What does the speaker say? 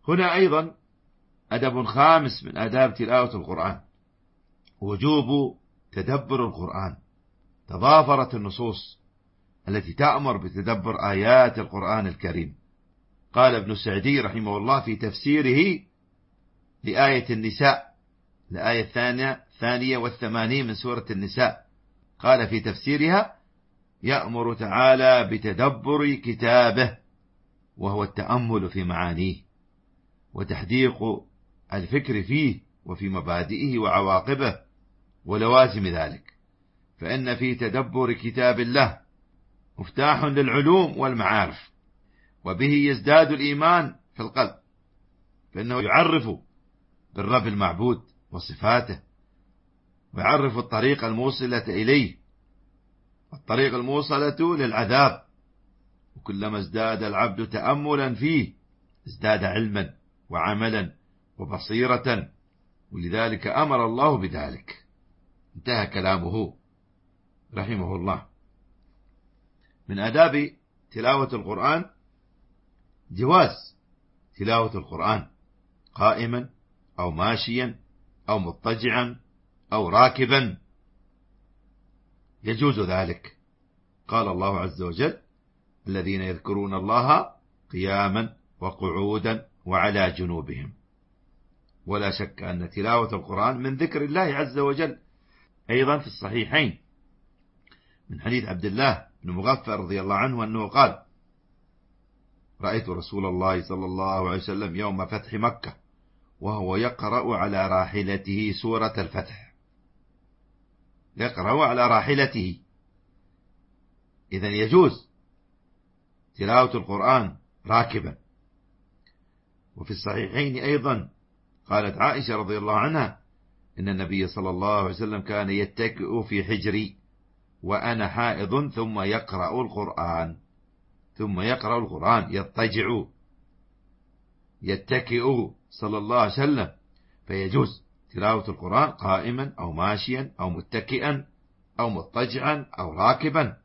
هنا أيضا أدب خامس من آداب تلاوة القرآن، وجوب تدبر القرآن. تضافرت النصوص التي تأمر بتدبر آيات القرآن الكريم. قال ابن السعدي رحمه الله في تفسيره لآية النساء، الآية 82 من سورة النساء، قال في تفسيرها: يأمر تعالى بتدبر كتابه، وهو التأمل في معانيه وتحديق الفكر فيه وفي مبادئه وعواقبه ولوازم ذلك، فإن في تدبر كتاب الله مفتاح للعلوم والمعارف، وبه يزداد الإيمان في القلب، فإنه يعرف بالرب المعبود وصفاته، ويعرف الطريق الموصلة إليه، الطريق الموصلة للعذاب. وكلما ازداد العبد تأملا فيه ازداد علما وعملا وبصيرة، ولذلك أمر الله بذلك. انتهى كلامه رحمه الله. من آداب تلاوة القرآن جواز تلاوة القرآن قائما أو ماشيا أو مضطجعا أو راكبا، يجوز ذلك. قال الله عز وجل: الذين يذكرون الله قياما وقعودا وعلى جنوبهم. ولا شك أن تلاوة القرآن من ذكر الله عز وجل. أيضا في الصحيحين من حديث عبد الله بن مغفر رضي الله عنه أنه قال: رأيت رسول الله صلى الله عليه وسلم يوم فتح مكة وهو يقرأ على راحلته سورة الفتح. يقرأ على راحلته، إذن يجوز تلاوة القرآن راكبا. وفي الصحيحين أيضا قالت عائشة رضي الله عنها: إن النبي صلى الله عليه وسلم كان يتكئ في حجري وأنا حائض ثم يقرأ القرآن يضطجع يتكئ صلى الله عليه وسلم. فيجوز تلاوة القرآن قائما أو ماشيا أو متكئا أو مضطجعا أو راكبا.